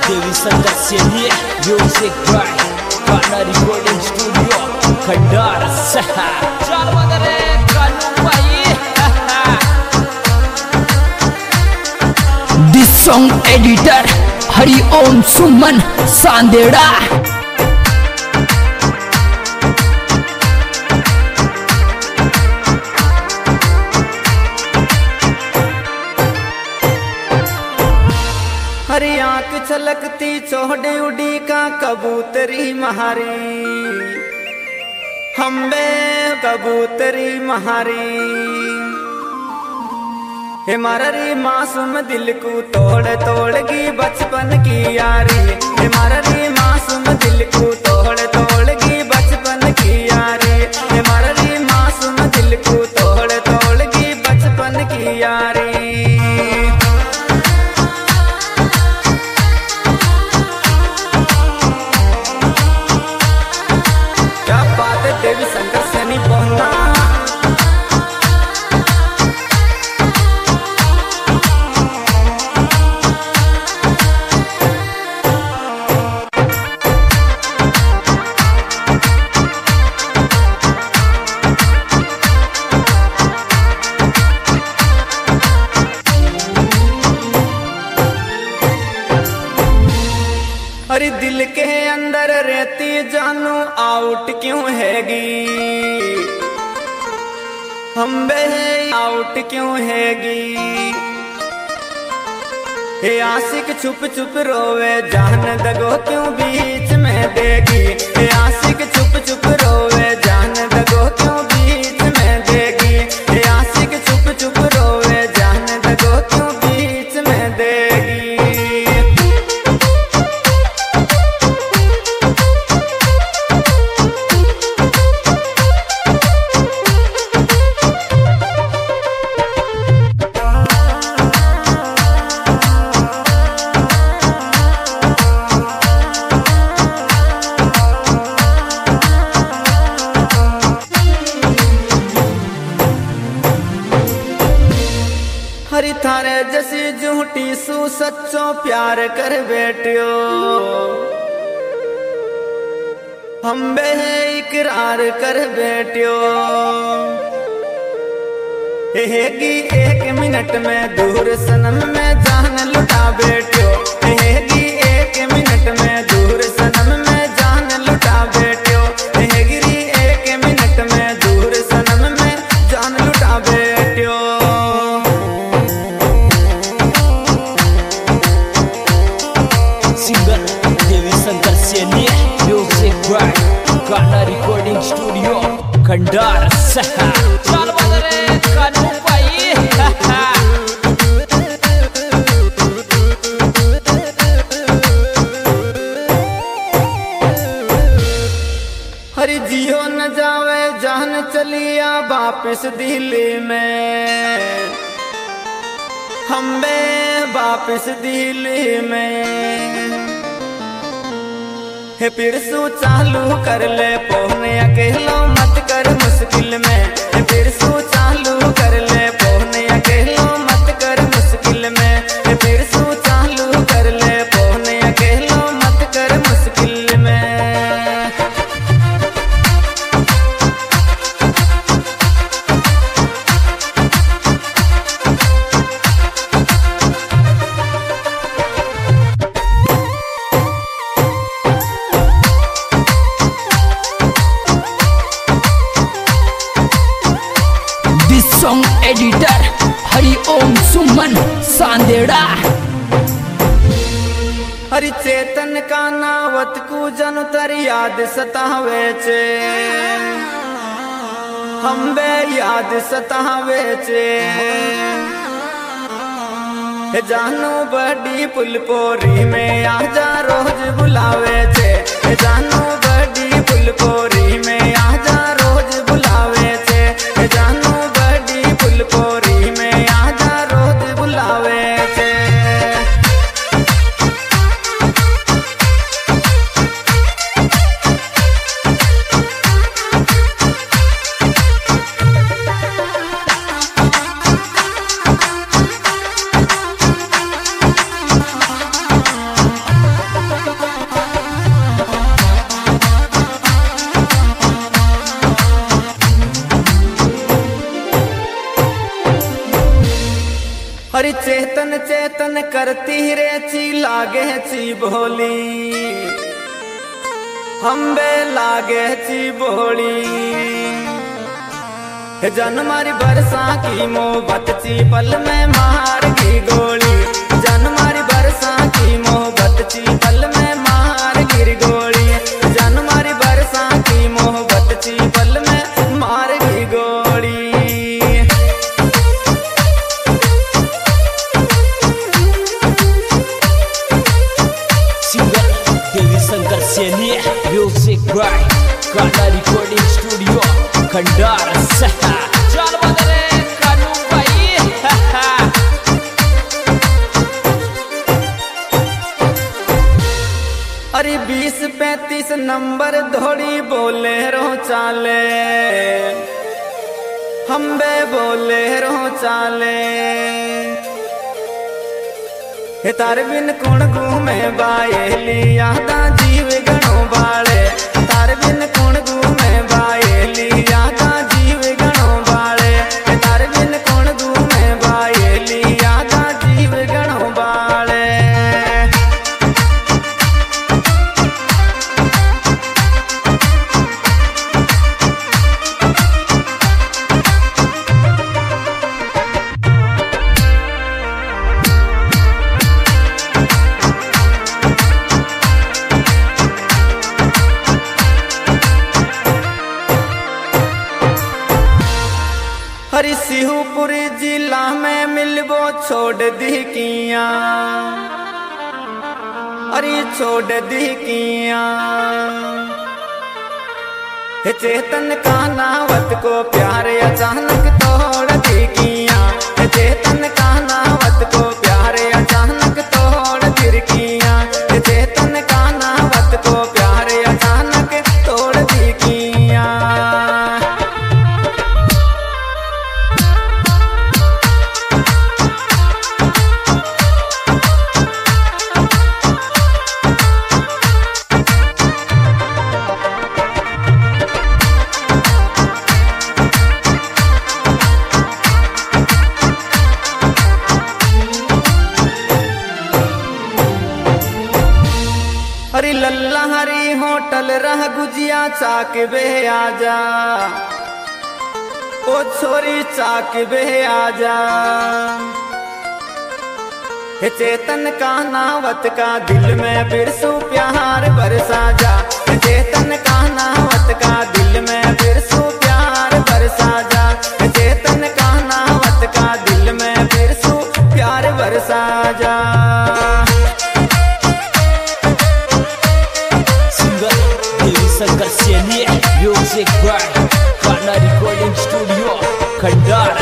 देवी संगत से लिए म्यूजिक बाय गाना रिकॉर्डिंग स्टूडियो खंडार सहा चल बदरे कानू भाई दिस सॉन्ग एडिटर हरि ओम सुमन सांदेड़ा। हरी आंख छलकती चौड़े उड़ी का कबूतरी महारी हम्बे कबूतरी महारी हे मारी मासूम दिल को तोड़ तोड़गी बचपन की यारी हे मारी मासूम दिल को तोड़ तोड़गी बचपन की यारी हे मारी मासूम दिल को तोड़ तोड़गी बचपन की यारी। देवी शंकर से नहीं पहुंचना अरे दिल के अंदर रहती जानू आउट क्यों हैगी हम बे आउट क्यों हैगी हे आशिक छुप छुप रोवे जान दगो क्यों बीच में देगी हे आशिक छुप छुप रोवे जान दगो क्यों बीच में देगी हे आशिक छुप छुप रोवे जान दगो क्यों बीच में देगी। हरी थारे जैसी झूठी सू सच्चो प्यार कर बैठियो हम बे इकरार कर बैठियो हेगी एक मिनट में दूर सनम में जान लुटा बैठियो हेगी एक मिनट में दूर सनम में जान लुटा बैठियो हेगी एक मिनट में दूर सनम में जान लुटा बैठियो। सिंगर देवी शंकर से लिए म्यूजिक बाय गाना रिकॉर्डिंग स्टूडियो खंडार सहा चल बदरे कानू भाई हरी जियो न जावे जान चलिया वापिस दिल्ली में हम बे वापिस दिल्ली में हे फिर सू चालू कर ले पौने अकेलो मत कर मुश्किल में हे फिर सू चालू कर ले पौने अकेलो मत कर मुश्किल में हे फिर सू चालू कर ले पौने अकेलो मत कर मुश्किल में। सॉन्ग एडिटर हरि ओम सुमन सांदेड़ा। हरि चेतन का नावत को जन तर याद सतावे चे हम बे याद सतावे चे जानू बड़ी पुलपोरी में आजा रोज बुलावे चे जानू बड़ी पुलपोरी में आजा रोज बुलावे चे जानू बड़ी पुलपोरी में आजा रोज बुलावे चे। चेतन चेतन करती रे ची लागे ची भोली हम बे लागे ची बोली जन मारी बरसा की मोहब्बत ची पल में मार की गोली जन मारी बरसा की मोहब्बत ची पल में मार गिर गोली जन मारी बरसा की मोहब्बत ची पल में मार गी गोली singer Devi Shankar Saini music by गाना रिकॉर्डिंग स्टूडियो खंडार सहा चल बदले कानू भाई अरे 20-35 नंबर धोड़ी बोले रो चाले हम बे बोले रो चाले तार बिन कुण घूमे बायली यादा जीव गणो बाले तार बिन कुण घूमे बायली यादा जीव गणो बाले तार बिन कुण घूमे बायली यादा जीव गणो बाले हरी शिवपुर जिला में मिलबो छोड़ दी किया अरे छोड़ दी किया चेतन का नावत को प्यार अचानक तोड़ दी किया चेतन का नावत को प्यार अचानक तोड़ गिर किया चेतन का नावत को प्यार अचानक तोड़ दी किया हरी लल्ला हरी होटल रह गुजिया चाक बे आजा ओ छोरी चाक बे आजा चेतन का नावत का दिल में बिरसू प्यार बरसा जा चेतन का नावत का दिल में बिरसू प्यार बरसा जा चेतन का नावत का दिल में बिरसू प्यार बरसा जा शंकर सैनी म्यूजिक बाय गाना रिकॉर्डिंग स्टूडियो खंडार